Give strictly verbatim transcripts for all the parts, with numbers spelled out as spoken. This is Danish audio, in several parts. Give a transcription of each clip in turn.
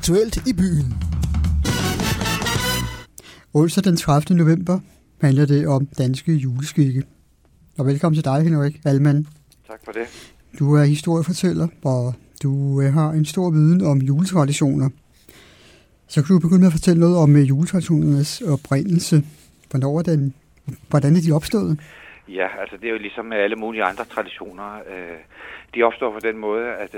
Aktuelt i byen. Onsdag den tredivte november handler det om danske juleskikke. Og velkommen til dig, Henrik Allmann. Tak for det. Du er historiefortæller, og du har en stor viden om juletraditioner. Så kan du begynde med at fortælle noget om juletraditionernes oprindelse. Hvornår er den, hvordan er de opstået? Ja, altså det er jo ligesom med alle mulige andre traditioner. De opstår på den måde, at,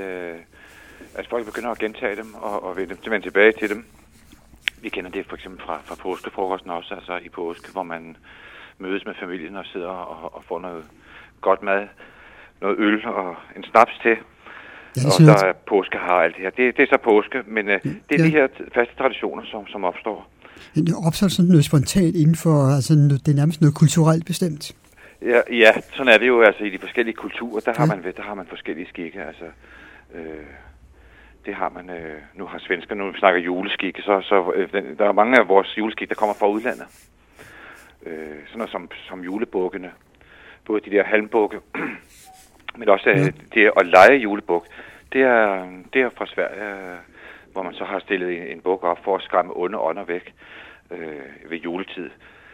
at folk begynder at gentage dem og, og vende, vende tilbage til dem. Vi kender det for eksempel fra, fra påskefrokosten også, altså i påske, hvor man mødes med familien og sidder og, og får noget godt mad, noget øl og en snaps til. Ja, og der er påskehar og alt det her. Det, det er så påske, men uh, det er ja. de her faste traditioner, som, som opstår. Det opstår sådan noget spontant inden for, altså det er nærmest noget kulturelt bestemt. Ja, ja, sådan er det jo, altså i de forskellige kulturer, der, ja. har, man, der har man forskellige skikke, altså øh, det har man, øh, nu har svensker, nu snakker juleskikke, så, så øh, der er mange af vores juleskikke, der kommer fra udlandet. Øh, sådan noget som, som julebukkene, både de der halmbukke, men også ja. det at lege julebuk, det er, det er fra Sverige, hvor man så har stillet en, en buk op for at skræmme onde ånder væk øh, ved juletid.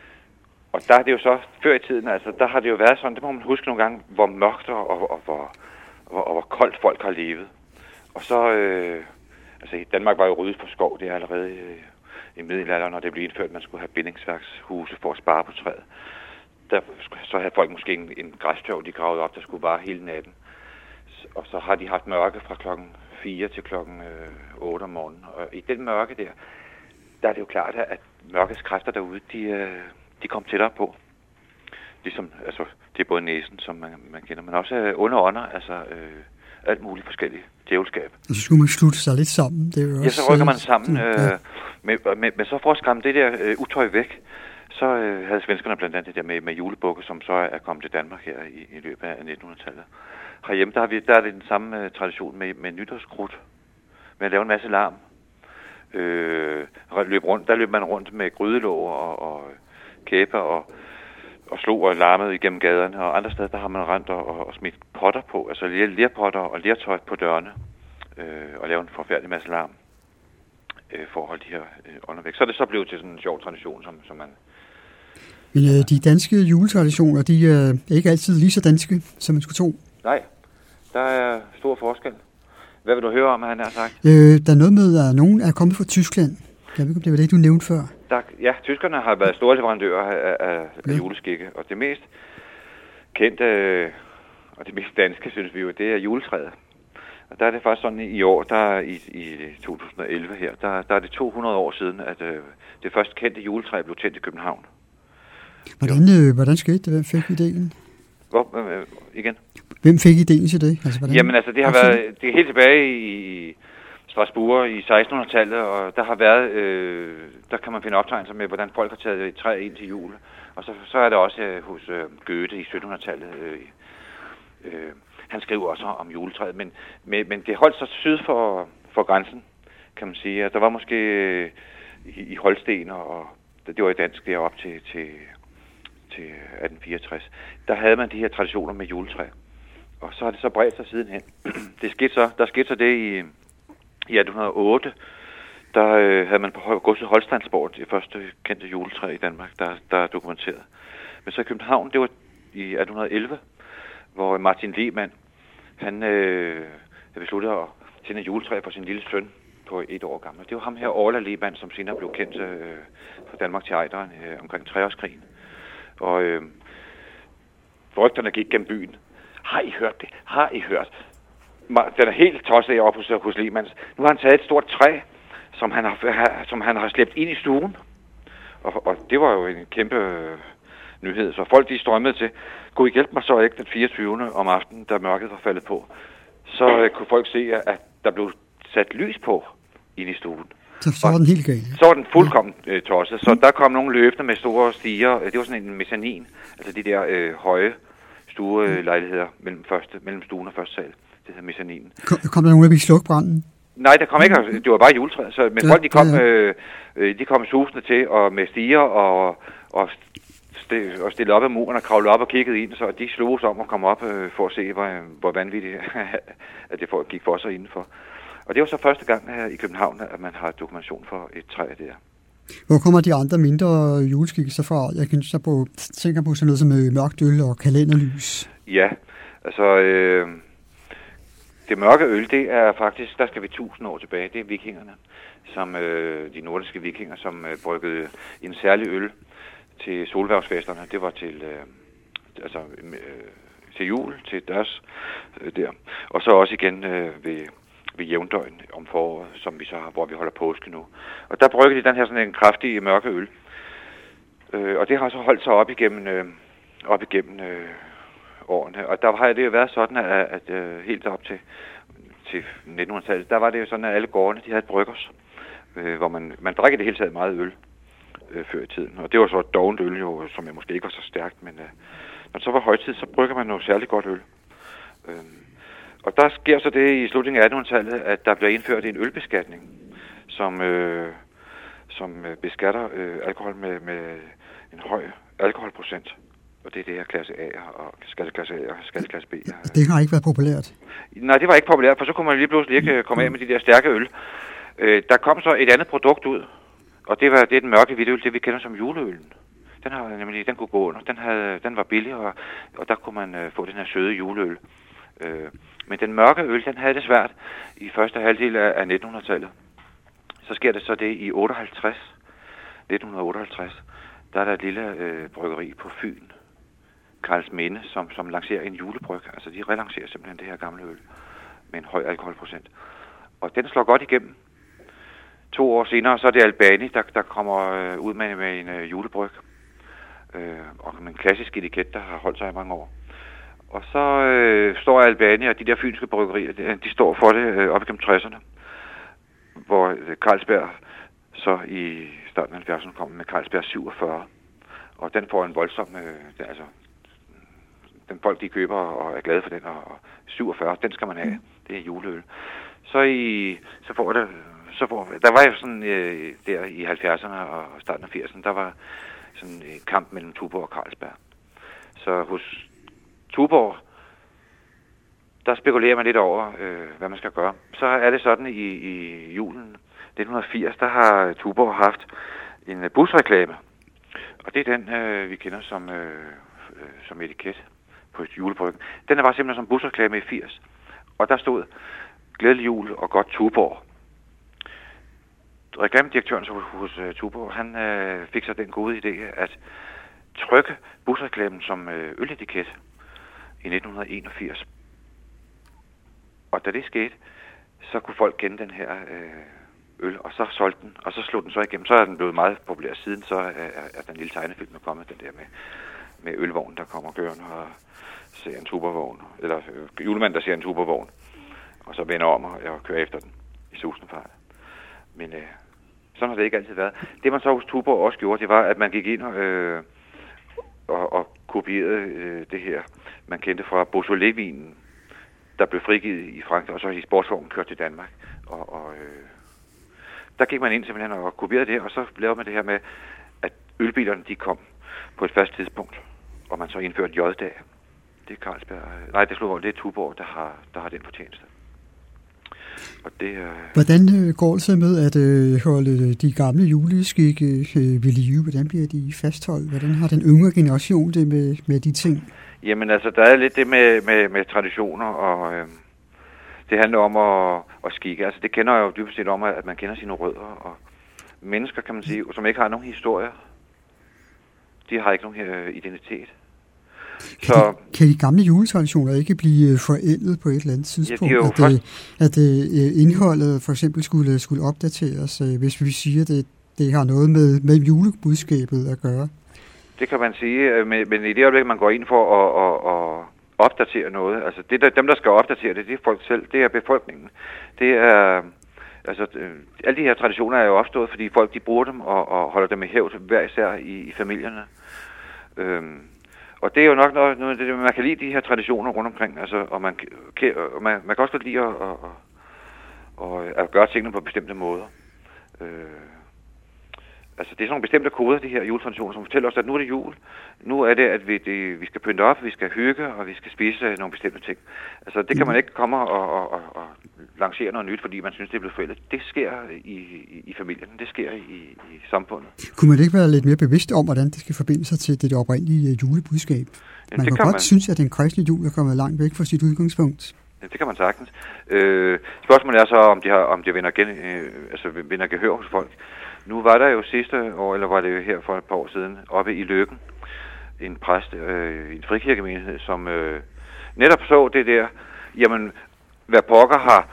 Og der er det jo så, før i tiden, altså, der har det jo været sådan, det må man huske nogle gange, hvor mørkt og, og, og, hvor, og, og hvor koldt folk har levet. Og så, øh, altså i Danmark var jo ryddet for skov, det er allerede øh, i middelalderen, når det blev indført, at man skulle have bindingsværkshuse for at spare på træet. Der, så havde folk måske en, en græstørv, de gravede op, der skulle bare hele natten. Og så har de haft mørke fra klokken fire til klokken otte om morgenen. Og i den mørke der, der er det jo klart, at mørkets kræfter derude, de, øh, de kom tættere på. Ligesom, altså, det er både næsen, som man, man kender, men også øh, onde ånder, altså øh, alt muligt forskelligt djævelskab. Og så skulle man slutte sig lidt sammen. Det er jo ja, også, så rykker man sammen. Øh, ja. men, men, men så for at skræmme det der øh, utøj væk, så øh, havde svenskerne blandt andet det der med, med julebukke, som så er kommet til Danmark her i, i løbet af nittenhundredetallet. Herhjemme, der, har vi, der er det den samme uh, tradition med, med nytårskrudt, med at lave en masse larm. Øh, løb rundt, der løb man rundt med grydelåg og, og kæber og, og slog og larmede igennem gaderne, og andre steder, der har man rendt og, og, og smidt potter på, altså lerpotter og lertøj på dørene, øh, og lavet en forfærdelig masse larm øh, for at holde de her øh, ånder væk. Så er det så blevet til sådan en sjov tradition, som, som man... Men øh, de danske juletraditioner, de øh, er ikke altid lige så danske, som man skulle tro. Nej, der er stor forskel. Hvad vil du høre om, han har sagt? Øh, der er noget med, at nogen er kommet fra Tyskland. Jeg ved ikke, om det var det, du nævnte før. Der, ja, tyskerne har været store leverandører af, af, ja. af juleskikke, og det mest kendte og det mest danske, synes vi jo, det er juletræet. Og der er det faktisk sådan i år, der i, i to tusind og elleve her, der, der er det to hundrede år siden, at øh, det første kendte juletræ blev tændt i København. Hvordan, øh, hvordan skete det? Hvem fik ideen? Hvor, øh, igen? Hvem fik ideen til det? Altså, hvordan? Jamen altså, det har været, det er helt tilbage i Strasbourg i sekstenhundredetallet, og der har været, øh, der kan man finde optegnelser med, hvordan folk har taget et træ ind til jul. Og så, så er det også øh, hos øh, Goethe i syttenhundredetallet. Øh, øh, han skriver også om juletræet, men, men, men det holdt sig syd for, for grænsen, kan man sige. Der var måske øh, i, i Holsten, og det var i dansk derop til, til, til atten fireogtres, der havde man de her traditioner med juletræ. Og så har det så bredt sig sidenhen. Det skete så, der skete så det i, i atten hundrede og otte, der øh, havde man på godset Holsteinsborg det første kendte juletræ i Danmark, der, der er dokumenteret. Men så i København, det var i atten hundrede og elleve, hvor Martin Lehmann, han øh, besluttede at tænde et juletræ for sin lille søn på et år gammel. Det var ham her, Orla Lehmann, som senere blev kendt øh, fra Danmark til Ejderen øh, omkring treårskrigen. Og øh, rygterne gik gennem byen. Har I hørt det? Har I hørt? Den er helt tosset oppe hos, hos Lehmanns. Nu har han taget et stort træ, som han har, som han har slæbt ind i stuen. Og, og det var jo en kæmpe øh, nyhed. Så folk de strømmede til. Kunne I hjælpe mig så ikke den fireogtyvende om aftenen, da mørket var faldet på? Så øh, kunne folk se, at der blev sat lys på ind i stuen. Så, så var den helt galt. Så var den fuldkommen øh, tosset. Så der kom nogle løbende med store stiger. Det var sådan en mezzanin. Altså de der øh, høje stuelejligheder mellem, første, mellem stuen og første sal. Det hedder mezzaninen. Kom, kom der nogen, der ville slukke branden? Nej, der kom ikke. Det var bare juletræet. Så, men ja, folk de kom, ja, ja. Øh, de kom susende til og med stiger og, og, st- og stillede op ad muren og kravlede op og kiggede ind. Så de slog sig om at komme op øh, for at se, hvor, hvor vanvittigt at det for, gik for sig indenfor. Og det var så første gang her i København, at man har dokumentation for et træ der. Hvor kommer de andre mindre juleskikkelser fra? Jeg kan så på, tænker på sådan noget som mørkt øl og kalenderlys. Ja, altså øh, det mørke øl, det er faktisk, der skal vi tusind år tilbage. Det er vikingerne, som øh, de nordiske vikinger, som øh, bryggede en særlig øl til solværvsfesterne. Det var til, øh, altså, øh, til jul, til deres øh, der. Og så også igen øh, ved... ved jævndøgn om foråret, som vi så har, hvor vi holder påske nu. Og der brygger de den her sådan en kraftig mørke øl. Øh, og det har så holdt sig op igennem, øh, op igennem øh, årene. Og der har det jo været sådan, at, at øh, helt op til, til nitten hundrede-tallet, der var det jo sådan, at alle gårdene, de havde et bryggers, øh, hvor man, man drikker det hele taget meget øl øh, før i tiden. Og det var så et dovent øl, jo, som jeg måske ikke var så stærkt, men øh, når det så var højtid, så brygger man noget særligt godt øl. Øh, Og der sker så det i slutningen af attenhundredetallet, at der bliver indført en ølbeskatning, som, øh, som beskatter øh, alkohol med, med en høj alkoholprocent. Og det er det her klasse A og skatteklasse A og skatteklasse B. Det har ikke været populært? Nej, det var ikke populært, for så kunne man lige pludselig ikke komme af med de der stærke øl. Øh, der kom så et andet produkt ud, og det var det er den mørke hvidtøl, det vi kender som juleølen. Den, har, nemlig, den kunne gå under. Den, havde, den var billig, og, og der kunne man øh, få den her søde juleøl. Øh, Men den mørke øl, den havde det svært i første halvdel af nitten hundrede-tallet. Så sker det så det i otteoghalvtreds, nitten otteoghalvtreds, der er der et lille øh, bryggeri på Fyn, Karlsminde, som, som lancerer en julebryg. Altså de relancerer simpelthen det her gamle øl med en høj alkoholprocent. Og den slår godt igennem. To år senere, så er det Albani, der, der kommer øh, ud med, med en øh, julebryg. Øh, og med en klassisk etiket, der har holdt sig i mange år. Og så øh, står Albani og de der fynske bryggerier, de, de står for det øh, op igennem tresserne, hvor øh, Carlsberg så i starten af halvfjerdserne kommer med Carlsberg syvogfyrre. Og den får en voldsom, øh, den, altså, den folk de køber og er glade for den, og syvogfyrre, den skal man have, det er juleøl. Så i, så får det, så får, der var jo sådan øh, der i halvfjerdserne og starten af firserne, der var sådan en kamp mellem Tuborg og Carlsberg. Så hos Tuborg, der spekulerer man lidt over, øh, hvad man skal gøre. Så er det sådan, i, i julen nitten firs, der har Tuborg haft en busreklame. Og det er den, øh, vi kender som, øh, som etiket på et julebryg. Den var simpelthen som busreklame i firs. Og der stod, glædelig jul og godt Tuborg. Reklamedirektøren hos, hos uh, Tuborg, han øh, fik så den gode idé at trykke busreklamen som øh, øletiket i nitten enogfirs. Og da det skete, så kunne folk kende den her øh, øl, og så solgte den, og så slog den så igennem. Så er den blevet meget populær siden, så er, er den lille tegnefilm er kommet, den der med, med ølvognen, der kommer kørende og ser en Tuborgvogn, eller øh, julemanden, der ser en Tuborgvogn, og så vender om og, og kører efter den i susende fart. Men øh, sådan har det ikke altid været. Det man så hos Tuborg også gjorde, det var, at man gik ind og, øh, og, og kopierede øh, det her, man kendte fra Beaujolais-vinen, der blev frigivet i Frankrig, og så i sportsvognen kørt til Danmark. Og, og øh, der gik man ind simpelthen og kopierede det, og så lavede man det her med, at ølbilerne de kom på et fast tidspunkt, og man så indførte J-dag. Det er Carlsberg, nej, det slog det er Tuborg, der har, der har den fortjeneste. Og det, øh... Hvordan går det så med at øh, holde de gamle juleskikke øh, ved live? Hvordan bliver de fastholdt? Hvordan har den yngre generation det med, med de ting? Jamen altså, der er lidt det med, med, med traditioner, og øh, det handler om at, at skikke. Altså det kender jeg jo dybest set om, at man kender sine rødder, og mennesker, kan man sige, som ikke har nogen historie, de har ikke nogen øh, identitet. Kan, så, de, kan de gamle juletraditioner ikke blive forældet på et eller andet tidspunkt? Ja, at, først... at uh, indholdet for eksempel skulle, skulle opdateres, uh, hvis vi siger, at det, det har noget med, med julebudskabet at gøre? Det kan man sige, men, men i det øjeblik, man går ind for at, at, at opdatere noget, altså det der, dem, der skal opdatere det, det er folk selv, det er befolkningen. Det er, altså, alle de her traditioner er jo opstået, fordi folk de bruger dem og, og holder dem i hævd hver især i, i familierne. Øhm, Og det er jo nok noget, noget det, man kan lide de her traditioner rundt omkring, altså, og man, og man, man kan også godt lide at, at, at, at gøre tingene på bestemte måder. Øh, altså det er sådan nogle bestemte koder, de her juletraditioner, som fortæller os, at nu er det jul. Nu er det, at vi, det, vi skal pynte op, vi skal hygge, og vi skal spise nogle bestemte ting. Altså det kan man ikke komme og, og, og, og lancere noget nyt, fordi man synes, det er blevet forældet. Det sker i, i, i familien, det sker i, i samfundet. Kunne man ikke være lidt mere bevidst om, hvordan det skal forbinde sig til det oprindelige julebudskab? Man Ja, kan, kan godt man... synes, at den kristne jul er kommet langt væk fra sit udgangspunkt. Ja, det kan man sagtens. Øh, spørgsmålet er så, om de, har, om de vinder, gen, øh, altså vinder gehør hos folk. Nu var der jo sidste år, eller var det jo her for et par år siden, oppe i Løkken, en præst øh, i en frikirkemenighed, som øh, netop så det der, jamen, hvad pokker har,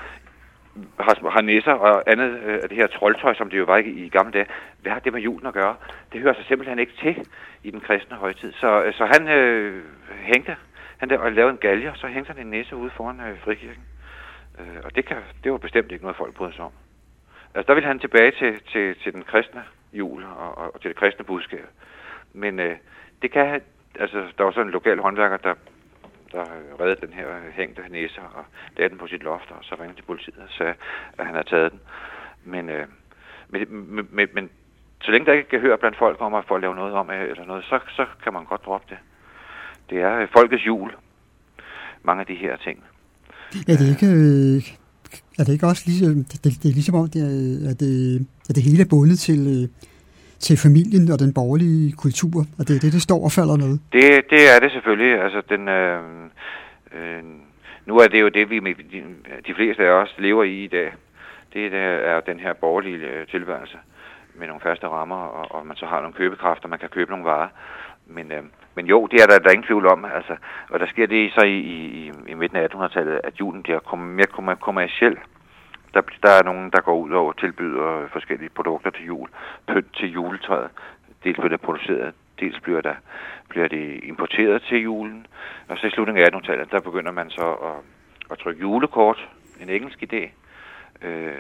har, har nisser og andet øh, af det her troldtøj, som det jo var i, i gamle dage. Hvad har det med julen at gøre? Det hører sig simpelthen ikke til i den kristne højtid. Så, så han øh, hængte, han der, og lavede en galge, så hængte han en nisse ude foran øh, frikirken. Øh, og det, kan, det var bestemt ikke noget, folk bryder sig om. Altså, der ville han tilbage til, til, til den kristne jul og, og, og til det kristne budskab. Men øh, det kan, altså, der var sådan en lokal håndværker, der, der reddede den her hængte næse og lagde den på sit loft, og så ringede til politiet og sagde, at han havde taget den. Men, øh, men, men, men, men så længe der ikke kan høre blandt folk om at få at lave noget om eller noget, så, så kan man godt droppe det. Det er folkets jul, mange af de her ting. Ja, det er ikke... Øh... Er det ikke også ligesom, det, det er ligesom om, det er, at, det, at det hele er bundet til, til familien og den borgerlige kultur, og det er det, det står og falder med? Det, det er det selvfølgelig. Altså, den, øh, øh, nu er det jo det, vi de, de fleste af os lever i i dag. Det er den her borgerlige tilværelse med nogle faste rammer, og, og man så har nogle købekræfter, man kan købe nogle varer. Men, øh, men jo, det er der, der er ingen tvivl om. Altså, og der sker det så i, i, i midten af attenhundredetallet, at julen bliver mere kommerciel. Der, der er nogen, der går ud og tilbyder forskellige produkter til jul. Pynt til juletræet. Dels bliver det produceret, dels bliver, der, bliver det importeret til julen. Og så i slutningen af attenhundredetallet, der begynder man så at, at trykke julekort. En engelsk idé. Øh,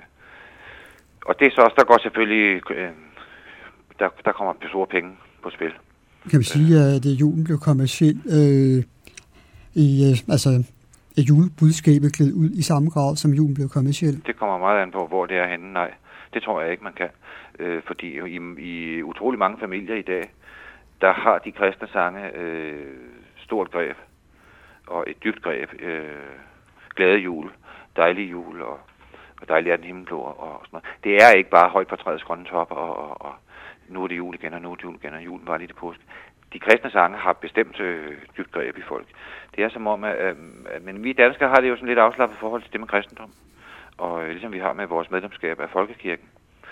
og det er så også, der går selvfølgelig... Øh, der, der kommer store penge på spil. Kan vi sige, at julen blev kommerciel, øh, i, øh, altså er julebudskabet klædt ud i samme grad, som julen blev kommerciel? Det kommer meget an på, hvor det er henne. Nej, det tror jeg ikke, man kan. Øh, fordi i, i utrolig mange familier i dag, der har de kristne sange øh, stort greb og et dybt greb. Øh, glade jul, dejlig jul og, og dejlig er den himmelblå og sådan noget. Det er ikke bare højt på træets grønne top og, og, og nu er det jul igen, og nu er det jul igen, og julen var lige til påske. De kristne sange har bestemt øh, dybt greb i folk. Det er som om, at, øh, men vi danskere har det jo sådan lidt afslappet forhold til det med kristendom. Og øh, ligesom vi har med vores medlemskab af Folkekirken,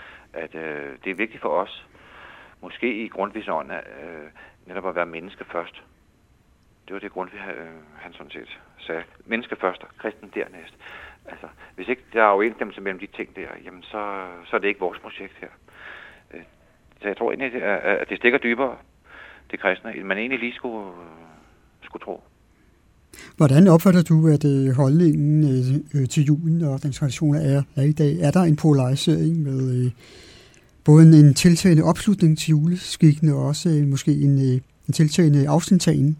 at øh, det er vigtigt for os, måske i Grundtvigs ånd, at, øh, netop at være menneske først. Det var det Grundtvig, øh, han sådan set sagde. Menneske først, og kristen dernæst. Altså, hvis ikke der er overensstemmelse mellem de ting der, jamen så, så er det ikke vores projekt her. Øh, Så jeg tror egentlig, at det stikker dybere, det kristne, end man egentlig lige skulle, skulle tro. Hvordan opfatter du, at holdningen øh, til julen og den tradition er, er i dag? Er der en polarisering med øh, både en, en tiltagende opslutning til juleskikken og også øh, måske en, øh, en tiltagende afstandtagen?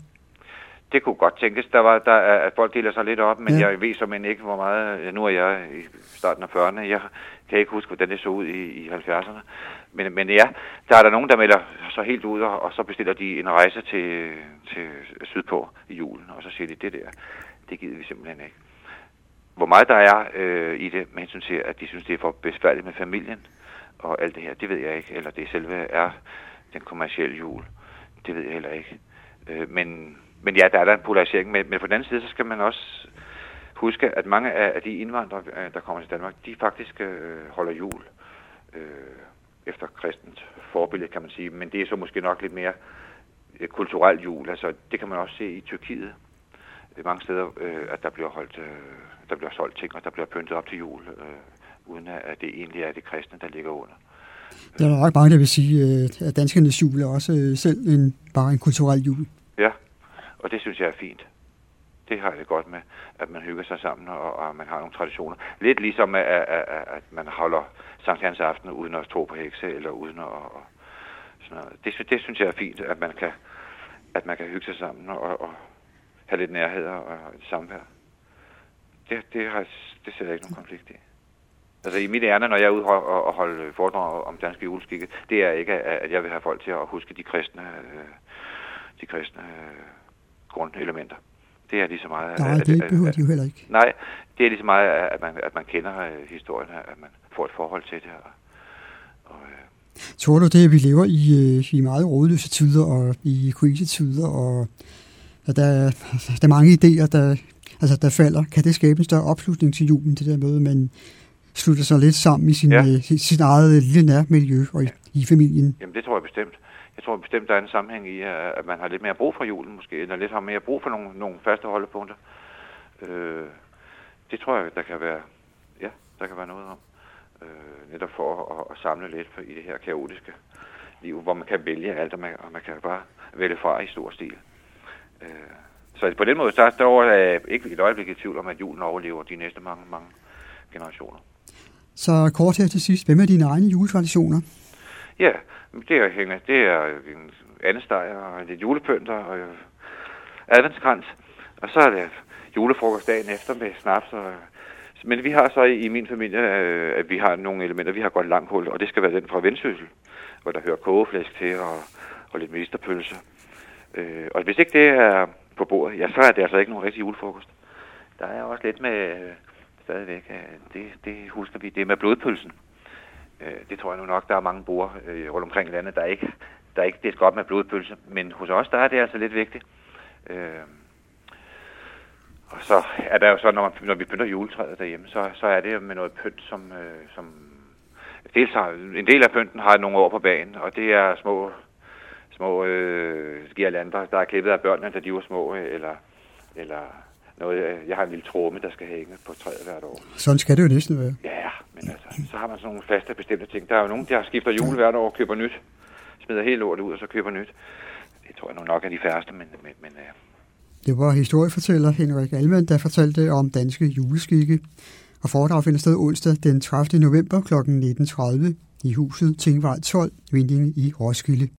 Det kunne godt tænkes, der var, der, at folk deler sig lidt op, men ja. Jeg ved simpelthen ikke, hvor meget... Nu er jeg i starten af fyrrerne, jeg kan ikke huske, hvordan det så ud i, i halvfjerdserne. Men, men ja, der er der nogen, der melder så helt ud, og, og så bestiller de en rejse til, til sydpå i julen, og så siger de, det der, det gider vi simpelthen ikke. Hvor meget der er øh, i det, med hensyn til, at de synes, det er for besværligt med familien, og alt det her, det ved jeg ikke. Eller det selve er den kommercielle jul, det ved jeg heller ikke. Øh, men... Men ja, der er der en polarisering, men, men på den anden side, så skal man også huske, at mange af, af de indvandrere, der kommer til Danmark, de faktisk øh, holder jul øh, efter kristent forbillede, kan man sige. Men det er så måske nok lidt mere øh, kulturel jul. Altså, det kan man også se i Tyrkiet. Øh, mange steder, øh, at der bliver holdt, øh, der bliver solgt ting, og der bliver pyntet op til jul, øh, uden at det egentlig er det kristne, der ligger under. Der er nok mange, der vil sige, at danskernes jul er også selv en, bare en kulturel jul. Ja. Og det synes jeg er fint. Det har jeg det godt med, at man hygger sig sammen, og, og man har nogle traditioner. Lidt ligesom, at, at, at man holder Sankt Hans aften uden at tro på hekse, eller uden at... Og sådan noget. Det, det synes jeg er fint, at man kan, at man kan hygge sig sammen, og, og have lidt nærhed og, og samvær. Det, det, har, det ser jeg ikke nogen konflikt i. Altså i mit ærne, når jeg er ude og, og holde foredrag om danske juleskikke, det er ikke, at jeg vil have folk til at huske de kristne... De kristne grundelementer. det er lige så meget... Nej, at, det at, behøver at, de jo heller ikke. Nej, det er lige så meget, at man, at man kender øh, historien, at man får et forhold til det. Og, og, øh. Tror du det, at vi lever i, øh, i meget rådløse tider og i krisetider, og at der, der er mange idéer, der, altså, der falder? Kan det skabe en større opslutning til julen, det der med, man slutter sig lidt sammen i sin, ja. øh, sin, sin eget lille nærmiljø og i, ja. i familien? Jamen, det tror jeg bestemt. Jeg tror bestemt, der er en sammenhæng i, at man har lidt mere brug for julen måske, eller lidt har mere brug for nogle, nogle faste holdepunkter. Øh, det tror jeg, der kan være, ja, der kan være noget om. Øh, netop for at, at samle lidt for, i det her kaotiske liv, hvor man kan vælge alt, og man, og man kan bare vælge fra i stor stil. Øh, så på den måde, så står jeg ikke et øjeblik i tvivl om, at julen overlever de næste mange, mange generationer. Så kort her til sidst, hvem er dine egne juletraditioner? Ja, det er, det er en andesteg og lidt julepynter og adventskrans. Og så er det julefrokost dagen efter med snaps. Og, men vi har så i, i min familie, øh, at vi har nogle elementer. Vi har godt langhul, og det skal være den fra Vendsyssel, hvor der hører kogeflæsk til og, og lidt medisterpølse. Øh, og hvis ikke det er på bordet, ja, så er det altså ikke nogen rigtig julefrokost. Der er også lidt med, øh, stadigvæk, øh, det, det husker vi, det er med blodpølsen. Det tror jeg nu nok, der er mange boer øh, rundt omkring landet, der ikke, der ikke det er godt med blodpølse. Men hos os, der er det altså lidt vigtigt. Øh, og så er der jo så, når, man, når vi pynter juletræet derhjemme, så, så er det med noget pynt, som, øh, som dels har, en del af pynten har nogle år på banen, og det er små, små øh, girlander, der er klippet af børnene, da de var små, eller, eller noget, jeg har en lille tromme, der skal hænge på træet hvert år. Sådan skal det jo næsten være. Ja, men altså, så har man sådan nogle faste bestemte ting. Der er jo nogen, der skifter jul hvert år og køber nyt. Smider helt lortet ud og så køber nyt. Det tror jeg nu nok er de færreste, men... men, men uh... Det var historiefortæller Henrik Almand, der fortalte om danske juleskikke. Og foredrag finder sted onsdag den tredivte november kl. nitten tredive i huset Tingvej tolv, Vindinge i Roskilde.